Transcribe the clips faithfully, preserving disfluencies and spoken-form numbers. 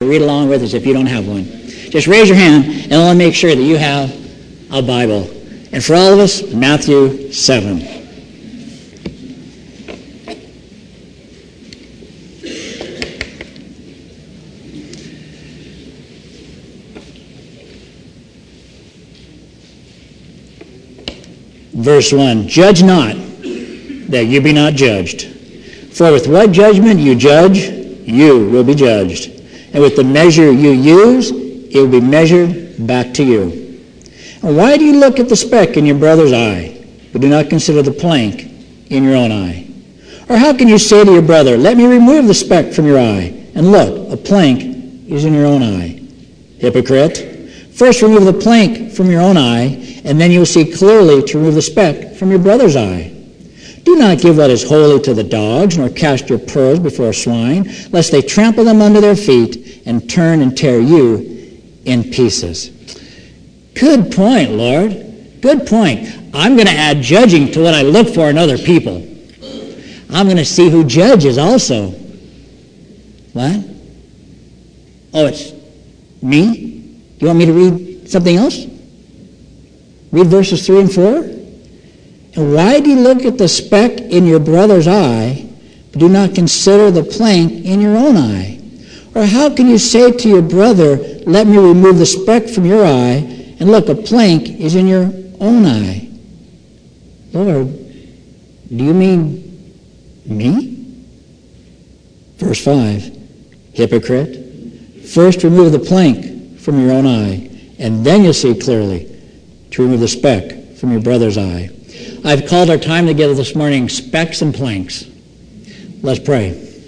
Read along with us if you don't have one. Just raise your hand and I'll make sure that you have a Bible. And for all of us, Matthew seven. Verse one, judge not, that you be not judged. For with what judgment you judge, you will be judged. And with the measure you use, it will be measured back to you. And why do you look at the speck in your brother's eye, but do not consider the plank in your own eye? Or how can you say to your brother, let me remove the speck from your eye, and look, a plank is in your own eye? Hypocrite, first remove the plank from your own eye, and then you will see clearly to remove the speck from your brother's eye. Do not give what is holy to the dogs, nor cast your pearls before swine, lest they trample them under their feet and turn and tear you in pieces. Good point, Lord. Good point. I'm going to add judging to what I look for in other people. I'm going to see who judges also. What? Oh, it's me? You want me to read something else? Read verses three and four? And why do you look at the speck in your brother's eye, but do not consider the plank in your own eye? Or how can you say to your brother, let me remove the speck from your eye, and look, a plank is in your own eye? Lord, do you mean me? Verse five, hypocrite, first remove the plank from your own eye, and then you'll see clearly to remove the speck from your brother's eye. I've called our time together this morning specks and planks. Let's pray.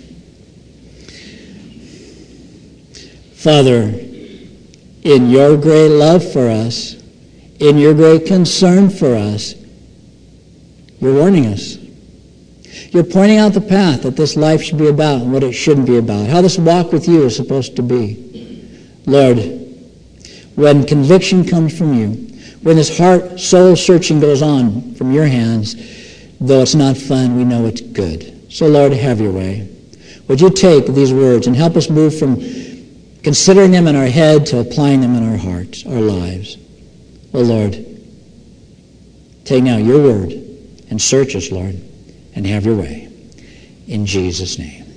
Father, in your great love for us, in your great concern for us, you're warning us. You're pointing out the path that this life should be about and what it shouldn't be about, how this walk with you is supposed to be. Lord, when conviction comes from you, when this heart, soul searching goes on from your hands, though it's not fun, we know it's good. So, Lord, have your way. Would you take these words and help us move from considering them in our head to applying them in our hearts, our lives. Oh, Lord, take now your word and search us, Lord, and have your way. In Jesus' name.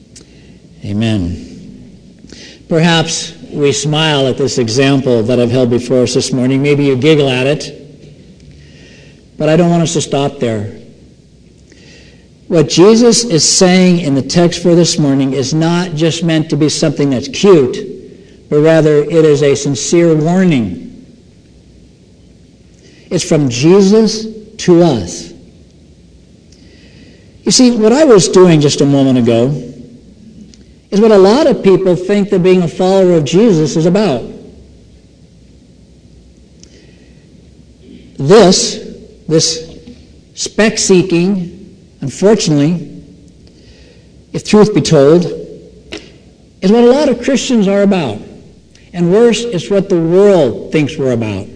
Amen. Perhaps we smile at this example that I've held before us this morning. Maybe you giggle at it. But I don't want us to stop there. What Jesus is saying in the text for this morning is not just meant to be something that's cute, but rather it is a sincere warning. It's from Jesus to us. You see, what I was doing just a moment ago is what a lot of people think that being a follower of Jesus is about. This, this speck-seeking, unfortunately, if truth be told, is what a lot of Christians are about. And worse, it's what the world thinks we're about.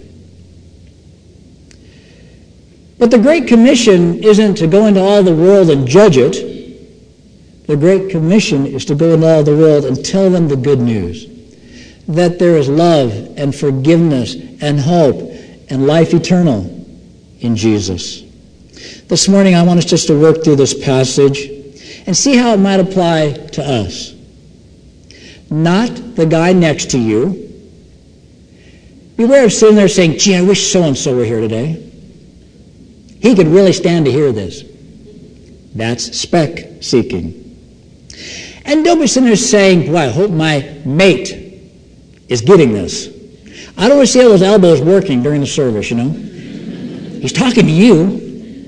But the Great Commission isn't to go into all the world and judge it. The Great Commission is to go into all the world and tell them the good news, that there is love and forgiveness and hope and life eternal in Jesus. This morning I want us just to work through this passage and see how it might apply to us. Not the guy next to you. Beware of sitting there saying, gee, I wish so-and-so were here today. He could really stand to hear this. That's speck seeking. And don't be sitting there saying, boy, I hope my mate is getting this. I don't want to see all those elbows working during the service, you know. He's talking to you.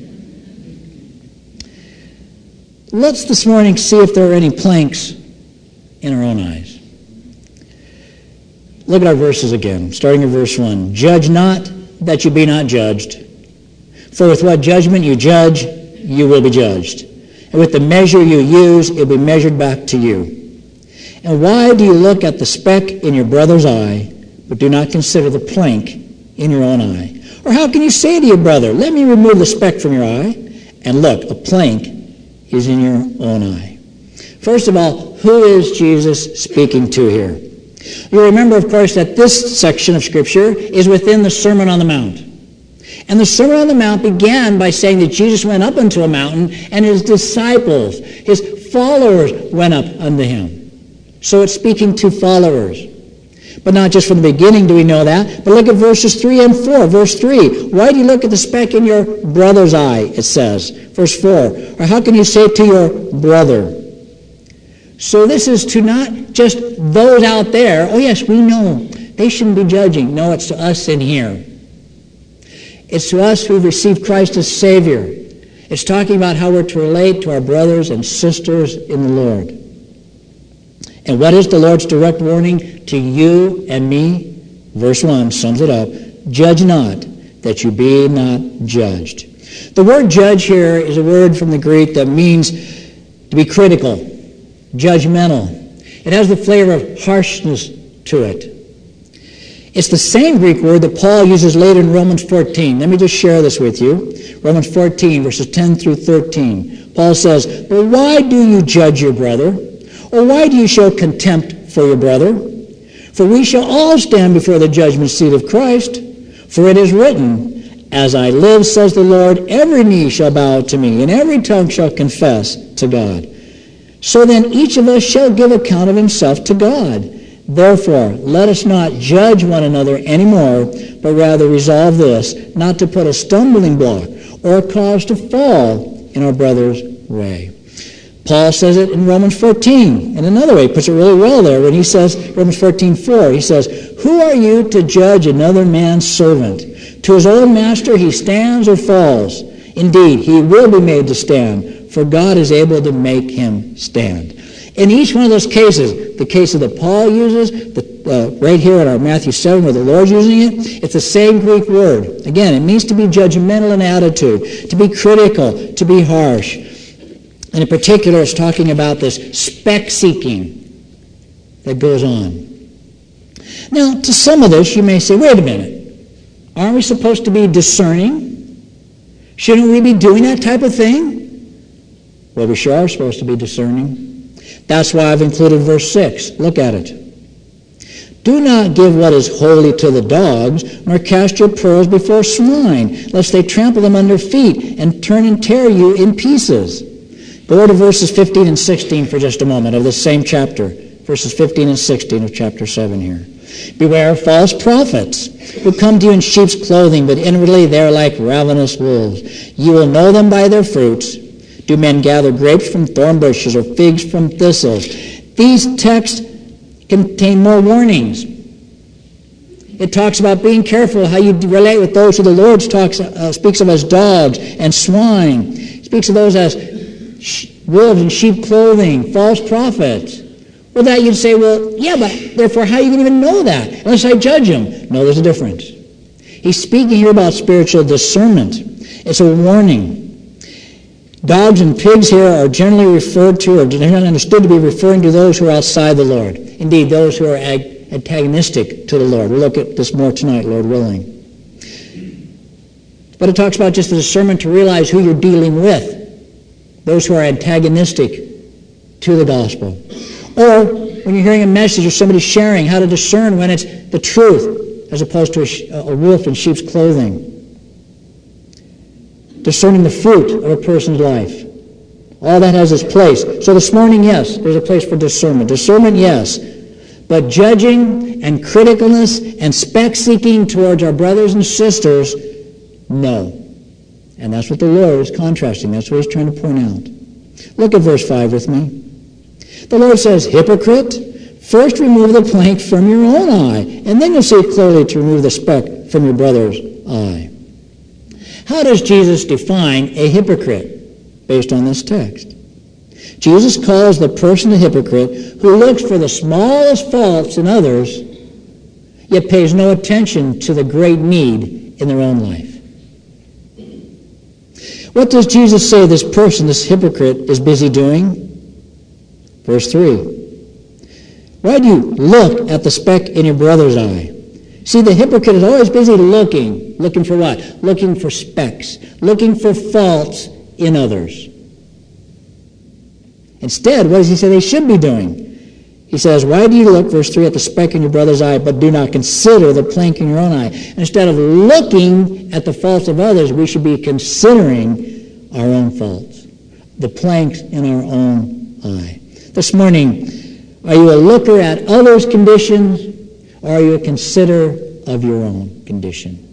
Let's this morning see if there are any planks in our own eyes. Look at our verses again, starting at verse one. Judge not, that you be not judged. For with what judgment you judge, you will be judged. And with the measure you use, it will be measured back to you. And why do you look at the speck in your brother's eye, but do not consider the plank in your own eye? Or how can you say to your brother, let me remove the speck from your eye, and look, a plank is in your own eye? First of all, who is Jesus speaking to here? You'll remember, of course, that this section of Scripture is within the Sermon on the Mount. And the Sermon on the Mount began by saying that Jesus went up into a mountain and his disciples, his followers, went up unto him. So it's speaking to followers. But not just from the beginning do we know that, but look at verses three and four. Verse three, why do you look at the speck in your brother's eye, it says. Verse four, or how can you say to your brother? So this is to not just those out there, oh yes, we know, they shouldn't be judging. No, it's to us in here. It's to us who've received Christ as Savior. It's talking about how we're to relate to our brothers and sisters in the Lord. And what is the Lord's direct warning to you and me? Verse one sums it up. Judge not, that you be not judged. The word judge here is a word from the Greek that means to be critical, judgmental. It has the flavor of harshness to it. It's the same Greek word that Paul uses later in Romans fourteen. Let me just share this with you. Romans fourteen, verses ten through thirteen. Paul says, but why do you judge your brother? Or why do you show contempt for your brother? For we shall all stand before the judgment seat of Christ. For it is written, as I live, says the Lord, every knee shall bow to me, and every tongue shall confess to God. So then each of us shall give account of himself to God. Therefore, let us not judge one another anymore, but rather resolve this, not to put a stumbling block or a cause to fall in our brother's way. Paul says it in Romans fourteen. In another way, he puts it really well there when he says, Romans fourteen four, he says, who are you to judge another man's servant? To his own master he stands or falls. Indeed, he will be made to stand, for God is able to make him stand. In each one of those cases, the cases that Paul uses, the, uh, right here in our Matthew seven where the Lord's using it, it's the same Greek word. Again, it means to be judgmental in attitude, to be critical, to be harsh. And in particular, it's talking about this speck-seeking that goes on. Now, to some of this, you may say, wait a minute. Aren't we supposed to be discerning? Shouldn't we be doing that type of thing? Well, we sure are supposed to be discerning. That's why I've included verse six. Look at it. Do not give what is holy to the dogs, nor cast your pearls before swine, lest they trample them under feet and turn and tear you in pieces. Go to verses fifteen and sixteen for just a moment of this same chapter. Verses fifteen and sixteen of chapter seven here. Beware of false prophets who come to you in sheep's clothing, but inwardly they are like ravenous wolves. You will know them by their fruits. Do men gather grapes from thorn bushes or figs from thistles? These texts contain more warnings. It talks about being careful how you relate with those who the Lord talks, uh, speaks of as dogs and swine. He speaks of those as wolves in sheep clothing, false prophets. Well, that you'd say, well, yeah, but therefore how are you going to even know that unless I judge them? No, there's a difference. He's speaking here about spiritual discernment. It's a warning. Dogs and pigs here are generally referred to, or generally understood to be referring to those who are outside the Lord. Indeed, those who are ag- antagonistic to the Lord. We'll look at this more tonight, Lord willing. But it talks about just the discernment to realize who you're dealing with. Those who are antagonistic to the gospel. Or when you're hearing a message or somebody sharing, how to discern when it's the truth as opposed to a, a wolf in sheep's clothing. Discerning the fruit of a person's life. All that has its place. So this morning, yes, there's a place for discernment. Discernment, yes. But judging and criticalness and speck-seeking towards our brothers and sisters, no. And that's what the Lord is contrasting. That's what he's trying to point out. Look at verse five with me. The Lord says, hypocrite, first remove the plank from your own eye, and then you'll see clearly to remove the speck from your brother's eye. How does Jesus define a hypocrite based on this text? Jesus calls the person a hypocrite who looks for the smallest faults in others, yet pays no attention to the great need in their own life. What does Jesus say this person, this hypocrite, is busy doing? Verse three. Why do you look at the speck in your brother's eye? See, the hypocrite is always busy looking. Looking for what? Looking for specks. Looking for faults in others. Instead, what does he say they should be doing? He says, why do you look, verse three, at the speck in your brother's eye, but do not consider the plank in your own eye? Instead of looking at the faults of others, we should be considering our own faults, the planks in our own eye. This morning, are you a looker at others' conditions, or are you a considerer of your own condition?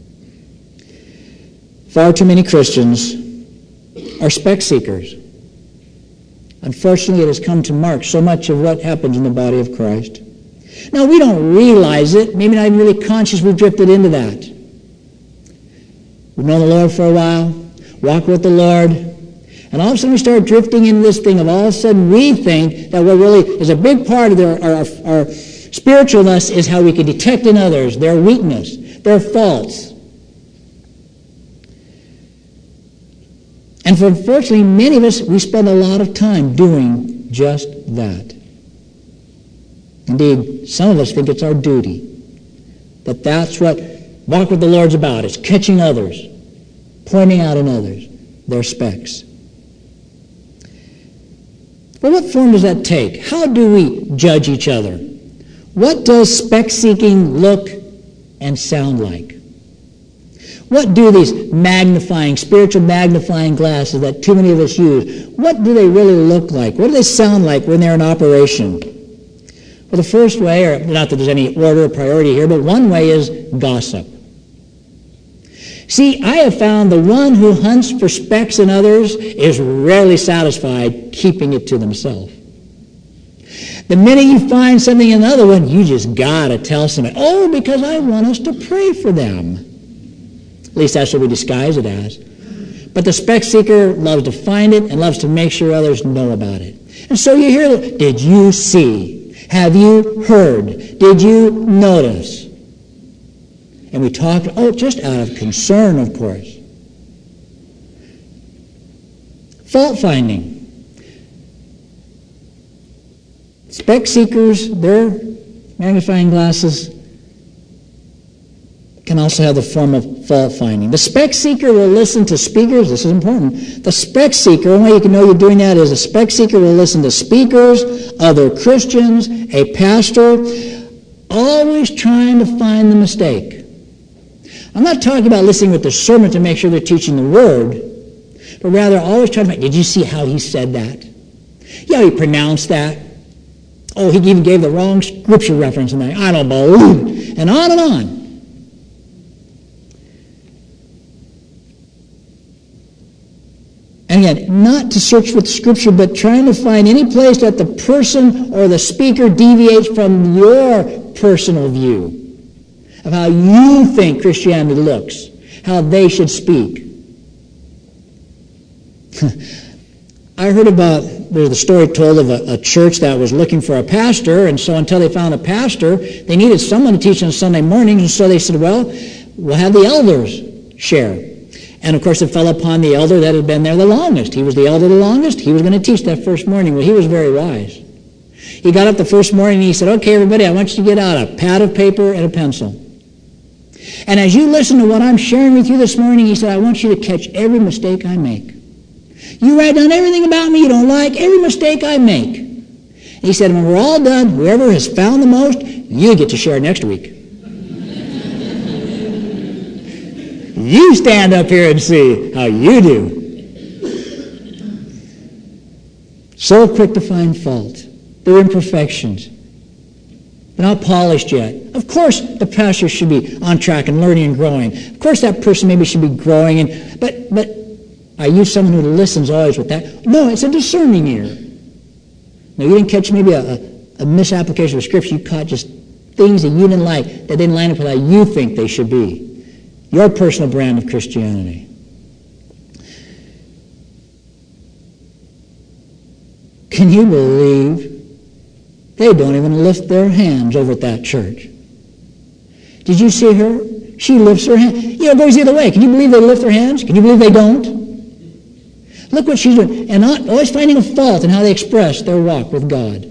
Far too many Christians are speck seekers. Unfortunately, it has come to mark so much of what happens in the body of Christ. Now, we don't realize it. Maybe not even really conscious we've drifted into that. We've known the Lord for a while, walk with the Lord, and all of a sudden we start drifting into this thing of all of a sudden we think that what really is a big part of their, our, our spiritualness is how we can detect in others their weakness, their faults. And for unfortunately, many of us, we spend a lot of time doing just that. Indeed, some of us think it's our duty. That that's what walk with the Lord's about. It's catching others, pointing out in others their specks. But what form does that take? How do we judge each other? What does speck seeking look and sound like? What do these magnifying, spiritual magnifying glasses that too many of us use, what do they really look like? What do they sound like when they're in operation? Well, the first way, or not that there's any order or priority here, but one way is gossip. See, I have found the one who hunts for specks in others is rarely satisfied keeping it to themselves. The minute you find something in another one, you just got to tell somebody, oh, because I want us to pray for them. At least that's what we disguise it as. But the speck seeker loves to find it and loves to make sure others know about it. And so you hear, did you see? Have you heard? Did you notice? And we talk, oh, just out of concern, of course. Fault finding. Speck seekers, their magnifying glasses can also have the form of fault finding. The speck seeker will listen to speakers. This is important. The speck seeker, the only way you can know you're doing that is a speck seeker will listen to speakers, other Christians, a pastor, always trying to find the mistake. I'm not talking about listening with discernment to make sure they're teaching the Word, but rather always trying to find, did you see how he said that? Yeah, he pronounced that. Oh, he even gave the wrong scripture reference and that. I don't believe it. And on and on. And again, not to search with Scripture, but trying to find any place that the person or the speaker deviates from your personal view of how you think Christianity looks, how they should speak. I heard about, there's a story told of a, a church that was looking for a pastor, and so until they found a pastor, they needed someone to teach on Sunday mornings, and so they said, well, we'll have the elders share. And of course it fell upon the elder that had been there the longest. He was the elder the longest. He was going to teach that first morning. Well, he was very wise. He got up the first morning and he said, okay, everybody, I want you to get out a pad of paper and a pencil. And as you listen to what I'm sharing with you this morning, he said, I want you to catch every mistake I make. You write down everything about me you don't like, every mistake I make. And he said, when we're all done, whoever has found the most, you get to share next week. You stand up here and see how you do. So quick to find fault. Their imperfections. They're not polished yet. Of course, the pastor should be on track and learning and growing. Of course, that person maybe should be growing. And, but, but are you someone who listens always with that? No, it's a discerning ear. Now, you didn't catch maybe a, a, a misapplication of Scripture. You caught just things that you didn't like, that didn't line up with how you think they should be. Your personal brand of Christianity. Can you believe they don't even lift their hands over at that church? Did you see her? She lifts her hand. You know, it goes the other way. Can you believe they lift their hands? Can you believe they don't? Look what she's doing. And not always finding a fault in how they express their walk with God.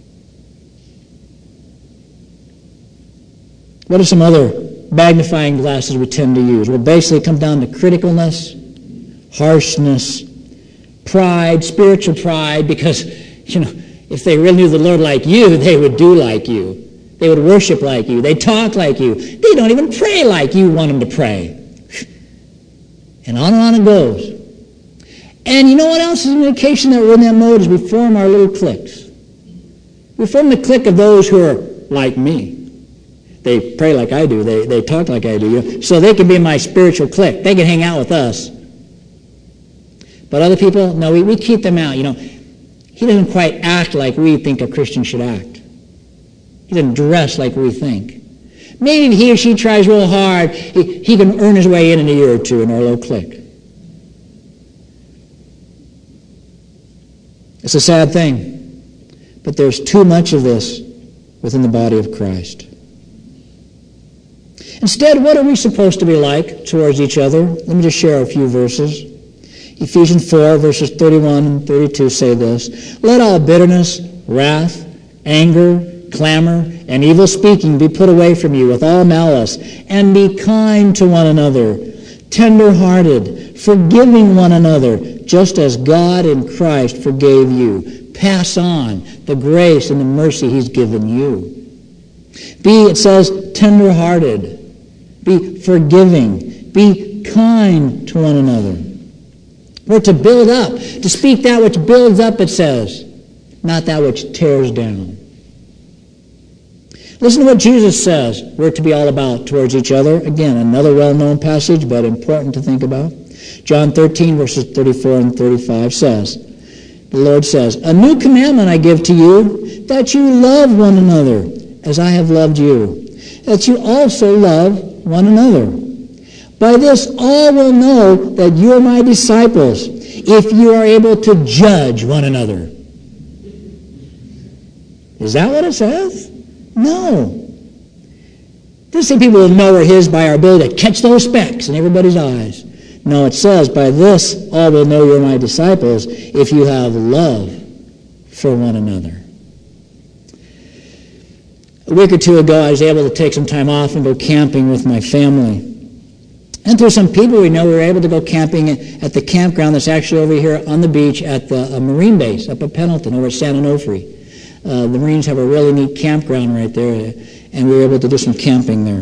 What are some other magnifying glasses we tend to use? Well, basically it comes down to criticalness, harshness, pride, spiritual pride, because, you know, If they really knew the Lord like you, they would do like you. They would worship like you. They talk like you. They don't even pray like you want them to pray. And on and on it goes. And you know what else is an indication that we're in that mode is we form our little cliques. We form the clique of those who are like me. They pray like I do. They, they talk like I do. So they can be my spiritual clique. They can hang out with us. But other people, no, we, we keep them out. You know, he doesn't quite act like we think a Christian should act. He doesn't dress like we think. Maybe if he or she tries real hard, he, he can earn his way in in a year or two in our little clique. It's a sad thing, but there's too much of this within the body of Christ. Instead, what are we supposed to be like towards each other? Let me just share a few verses. Ephesians four, verses thirty-one and thirty-two say this. Let all bitterness, wrath, anger, clamor, and evil speaking be put away from you with all malice, and be kind to one another, tender-hearted, forgiving one another, just as God in Christ forgave you. Pass on the grace and the mercy he's given you. Be, it says, tender-hearted. Be forgiving. Be kind to one another. We're to build up, to speak that which builds up, it says, not that which tears down. Listen to what Jesus says we're to be all about towards each other. Again, another well-known passage, but important to think about. John thirteen, verses thirty-four and thirty-five says, the Lord says, a new commandment I give to you, that you love one another as I have loved you, that you also love one another. By this all will know that you are my disciples, if you are able to judge one another. Is that what it says? No. It doesn't say people will know we're his by our ability to catch those specks in everybody's eyes. No, it says, by this all will know you're my disciples if you have love for one another. A week or two ago, I was able to take some time off and go camping with my family. And through some people we know, we were able to go camping at the campground that's actually over here on the beach at the uh, Marine base up at Pendleton over at San Onofre. Uh, the Marines have a really neat campground right there, and we were able to do some camping there.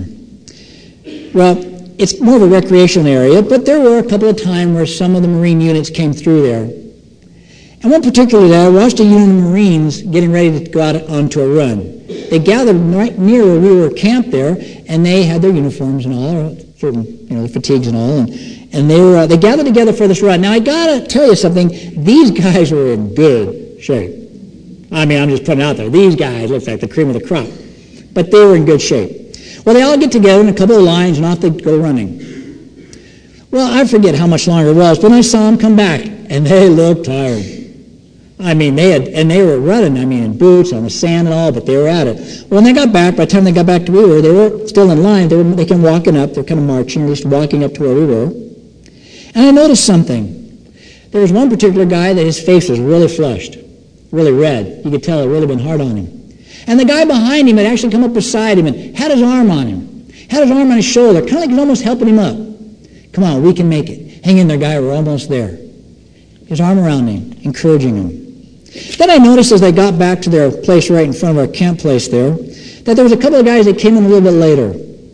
Well, it's more of a recreational area, but there were a couple of times where some of the Marine units came through there. And one particular day, I watched a unit of Marines getting ready to go out onto a run. They gathered right near where we were camped there, and they had their uniforms and all, certain, you know, fatigues and all, and, and they were uh, they gathered together for this run. Now, I gotta tell you something, these guys were in good shape. I mean, I'm just putting it out there. These guys look like the cream of the crop. But they were in good shape. Well, they all get together in a couple of lines, and off they go running. Well, I forget how much longer it was, but I saw them come back, and they looked tired. I mean, they had, and they were running, I mean, in boots, on the sand and all, but they were at it. Well, when they got back, by the time they got back to where we were, they were still in line. They were they came walking up. They were kind of marching, or at least walking up to where we were. And I noticed something. There was one particular guy that his face was really flushed. Really red. You could tell it really been hard on him. And the guy behind him had actually come up beside him and had his arm on him. Had his arm on his shoulder, kind of like he was almost helping him up. Come on, we can make it. Hang in there, guy, we're almost there. His arm around him, encouraging him. Then I noticed as they got back to their place right in front of our camp place there, that there was a couple of guys that came in a little bit later.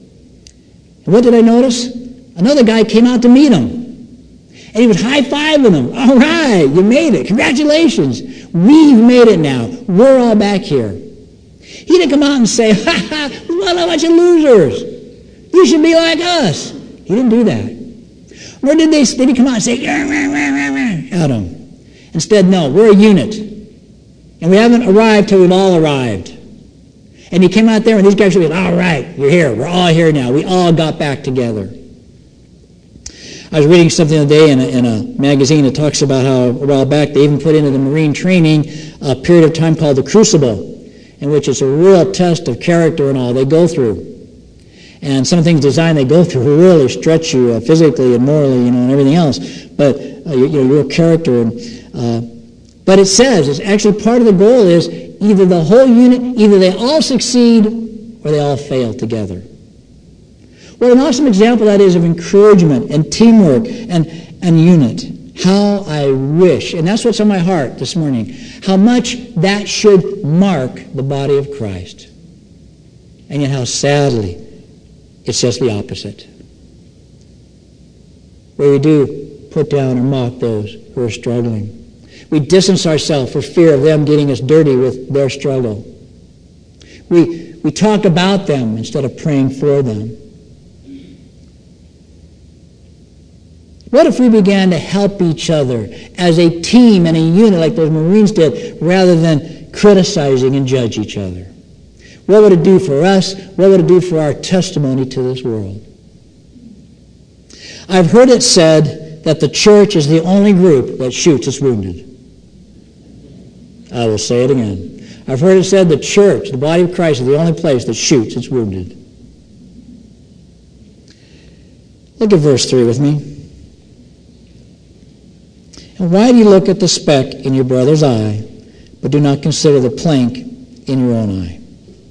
And what did I notice? Another guy came out to meet him. And he was high-fiving them. All right, you made it. Congratulations. We've made it now. We're all back here. He didn't come out and say, ha ha, what a bunch of losers. You should be like us. He didn't do that. Nor did, they, did he come out and say, rah, rah, rah, rah, rah, at him. Instead, no, we're a unit. And we haven't arrived till we've all arrived. And he came out there and these guys said, all right, you're here. We're all here now. We all got back together. I was reading something the other day in a, in a magazine that talks about how a while back they even put into the Marine training a period of time called the Crucible, in which it's a real test of character and all they go through. And some things designed they go through really stretch you uh, physically and morally, you know, and everything else. But uh, your, your real character. And, uh, but it says, it's actually part of the goal is either the whole unit, either they all succeed or they all fail together. What an awesome example that is of encouragement and teamwork and, and unit. How I wish, and that's what's on my heart this morning, how much that should mark the body of Christ. And yet how sadly it's just the opposite. Where we do put down or mock those who are struggling. We distance ourselves for fear of them getting us dirty with their struggle. We, we talk about them instead of praying for them. What if we began to help each other as a team and a unit like those Marines did, rather than criticizing and judge each other? What would it do for us? What would it do for our testimony to this world? I've heard it said that the church is the only group that shoots its wounded. I will say it again. I've heard it said the church, the body of Christ, is the only place that shoots its wounded. Look at verse three with me. And why do you look at the speck in your brother's eye, but do not consider the plank in your own eye?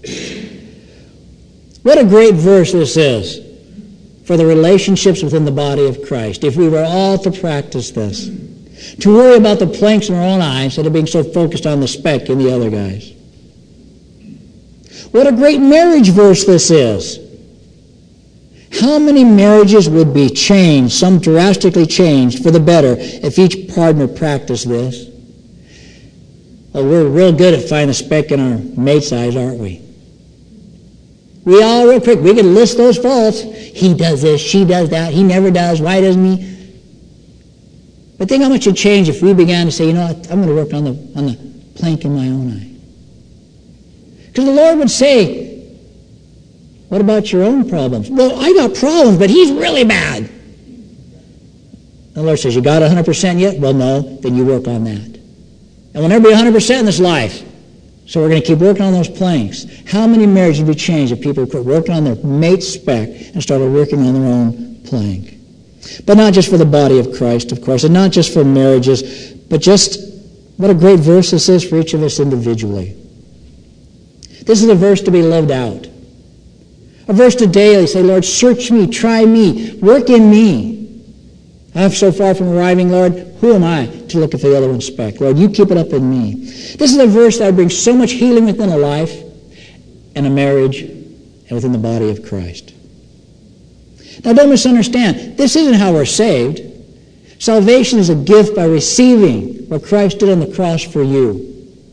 What a great verse this is for the relationships within the body of Christ, if we were all to practice this. To worry about the planks in our own eye instead of being so focused on the speck in the other guys. What a great marriage verse this is. How many marriages would be changed, some drastically changed for the better, if each partner practiced this? Well, we're real good at finding a speck in our mate's eyes, aren't we? We all real quick, we can list those faults. He does this, she does that, he never does, why doesn't he? But think how much it would change if we began to say, you know what, I'm going to work on the, on the plank in my own eye. Because the Lord would say, what about your own problems? Well, I got problems, but he's really bad. The Lord says, you got one hundred percent yet? Well, no, then you work on that. And we'll never be one hundred percent in this life. So we're going to keep working on those planks. How many marriages would be changed if people quit working on their mate's speck and started working on their own plank? But not just for the body of Christ, of course, and not just for marriages, but just what a great verse this is for each of us individually. This is a verse to be lived out. A verse to daily say, Lord, search me, try me, work in me. I'm so far from arriving, Lord, who am I to look at the other one's speck? Lord, you keep it up in me. This is a verse that brings so much healing within a life and a marriage and within the body of Christ. Now, don't misunderstand. This isn't how we're saved. Salvation is a gift by receiving what Christ did on the cross for you.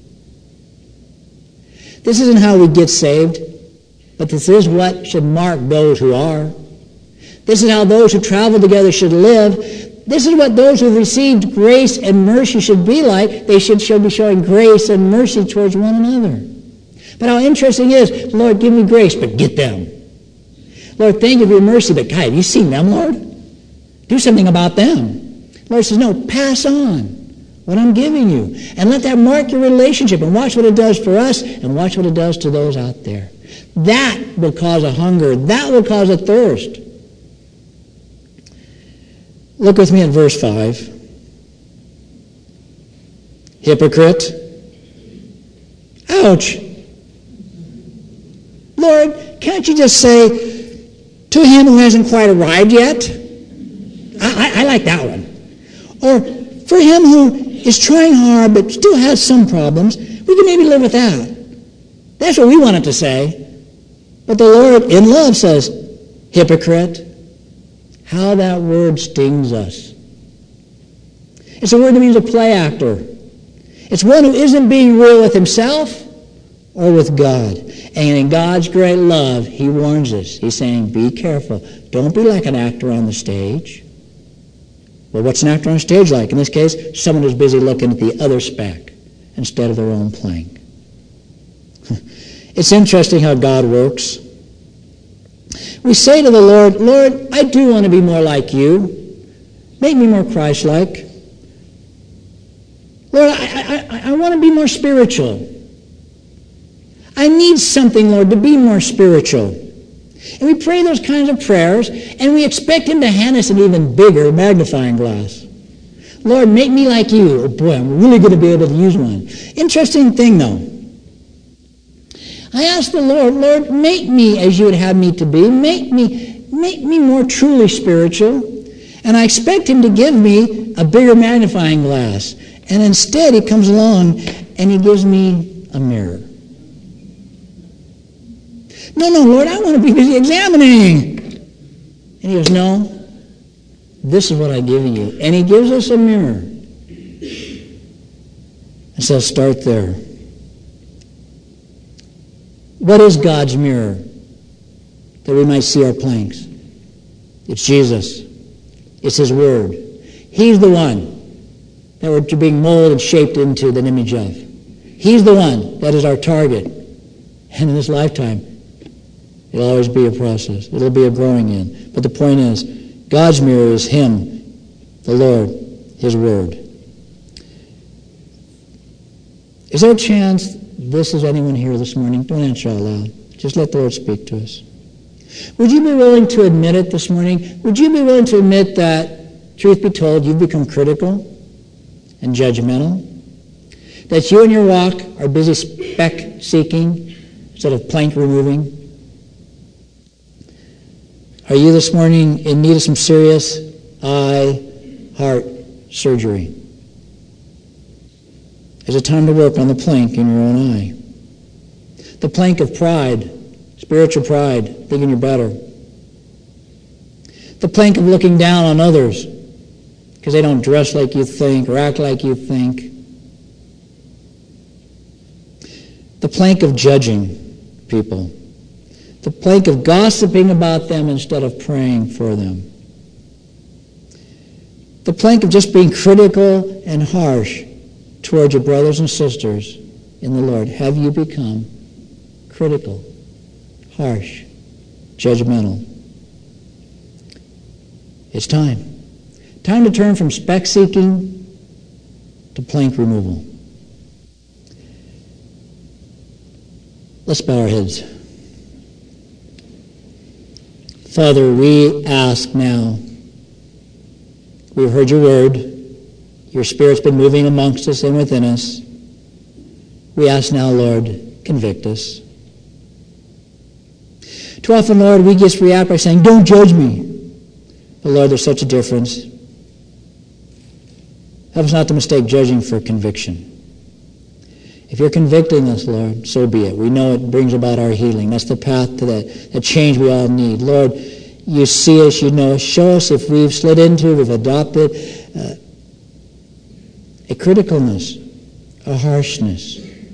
This isn't how we get saved, but this is what should mark those who are. This is how those who travel together should live. This is what those who have received grace and mercy should be like. They should, should be showing grace and mercy towards one another. But how interesting it is, Lord, give me grace, but get them. Lord, thank you for your mercy, but God, have you seen them, Lord? Do something about them. Lord says, no, pass on what I'm giving you. And let that mark your relationship, and watch what it does for us, and watch what it does to those out there. That will cause a hunger. That will cause a thirst. Look with me at verse five. Hypocrite. Ouch. Lord, can't you just say, to him who hasn't quite arrived yet? I, I, I like that one. Or, for him who is trying hard but still has some problems, we can maybe live with that. That's what we wanted to say. But the Lord, in love, says, hypocrite. How that word stings us. It's a word that means a play actor. It's one who isn't being real with himself or with God. And in God's great love, he warns us. He's saying, be careful. Don't be like an actor on the stage. Well, what's an actor on stage like? In this case, someone who's busy looking at the other speck instead of their own plank. It's interesting how God works. We say to the Lord, Lord, I do want to be more like you. Make me more Christ-like. Lord, I, I, I want to be more spiritual. I need something, Lord, to be more spiritual. And we pray those kinds of prayers, and we expect him to hand us an even bigger magnifying glass. Lord, make me like you. Oh boy, I'm really going to be able to use one. Interesting thing, though. I asked the Lord, Lord, make me as you would have me to be. Make me, make me more truly spiritual. And I expect him to give me a bigger magnifying glass. And instead, he comes along and he gives me a mirror. No, no, Lord, I want to be busy examining. And he goes, no, this is what I give you. And he gives us a mirror. And says, start there. What is God's mirror? That we might see our planks. It's Jesus. It's his word. He's the one that we're being molded and shaped into the image of. He's the one that is our target. And in this lifetime, it'll always be a process. It'll be a growing in. But the point is, God's mirror is him, the Lord, his word. Is there a chance this is anyone here this morning? Don't answer out loud. Just let the Lord speak to us. Would you be willing to admit it this morning? Would you be willing to admit that, truth be told, you've become critical and judgmental? That you in your walk are busy speck seeking instead of plank removing? Are you this morning in need of some serious eye, heart surgery? Is it time to work on the plank in your own eye? The plank of pride, spiritual pride, thinking you're better. The plank of looking down on others because they don't dress like you think or act like you think. The plank of judging people. The plank of gossiping about them instead of praying for them. The plank of just being critical and harsh towards your brothers and sisters in the Lord. Have you become critical, harsh, judgmental? It's time. Time to turn from speck seeking to plank removal. Let's bow our heads. Father, we ask now, we've heard your word. Your Spirit's been moving amongst us and within us. We ask now, Lord, convict us. Too often, Lord, we just react by saying, don't judge me. But Lord, there's such a difference. Help us not to mistake judging for conviction. If you're convicting us, Lord, so be it. We know it brings about our healing. That's the path to that, that change we all need. Lord, you see us, you know us. Show us if we've slid into, we've adopted uh, a criticalness, a harshness.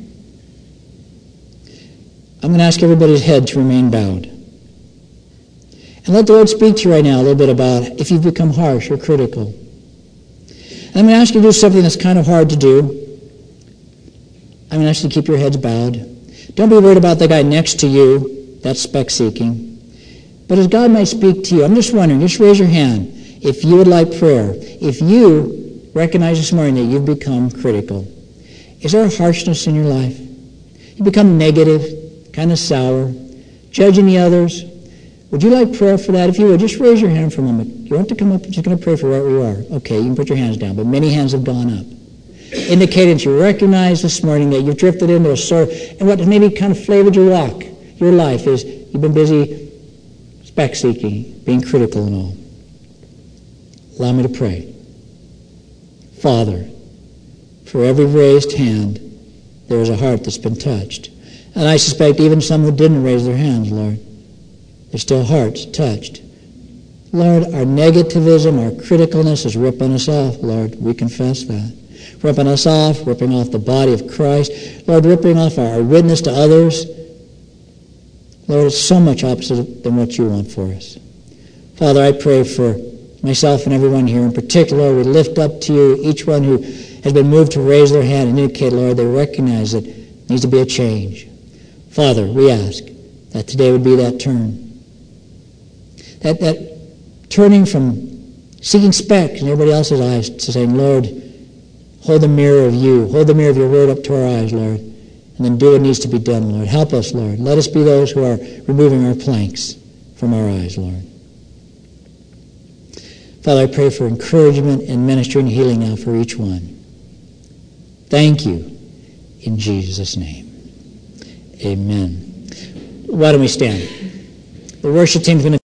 I'm going to ask everybody's head to remain bowed. And let the Lord speak to you right now a little bit about if you've become harsh or critical. And I'm going to ask you to do something that's kind of hard to do. I'm going to ask you to keep your heads bowed. Don't be worried about the guy next to you. That's speck seeking. But as God might speak to you, I'm just wondering, just raise your hand if you would like prayer. If you recognize this morning that you've become critical. Is there a harshness in your life? You become negative, kind of sour, judging the others. Would you like prayer for that? If you would, just raise your hand for a moment. You don't have to come up. I'm just going to pray for wherever you are. Okay, you can put your hands down, but many hands have gone up. Indicating that you recognize this morning that you've drifted into a sort of, and what maybe kind of flavored your walk, your life, is you've been busy speck seeking, being critical and all. Allow me to pray. Father, for every raised hand, there is a heart that's been touched. And I suspect even some who didn't raise their hands, Lord, there's still hearts touched. Lord, our negativism, our criticalness is ripping us off, Lord. We confess that. Ripping us off, ripping off the body of Christ. Lord, ripping off our witness to others. Lord, it's so much opposite than what you want for us. Father, I pray for myself and everyone here in particular. We lift up to you each one who has been moved to raise their hand and indicate, Lord, they recognize that there needs to be a change. Father, we ask that today would be that turn. That, that turning from seeking specks in everybody else's eyes to saying, Lord, hold the mirror of you. Hold the mirror of your word up to our eyes, Lord. And then do what needs to be done, Lord. Help us, Lord. Let us be those who are removing our planks from our eyes, Lord. Father, I pray for encouragement and ministry and healing now for each one. Thank you in Jesus' name. Amen. Why don't we stand? The worship team's going to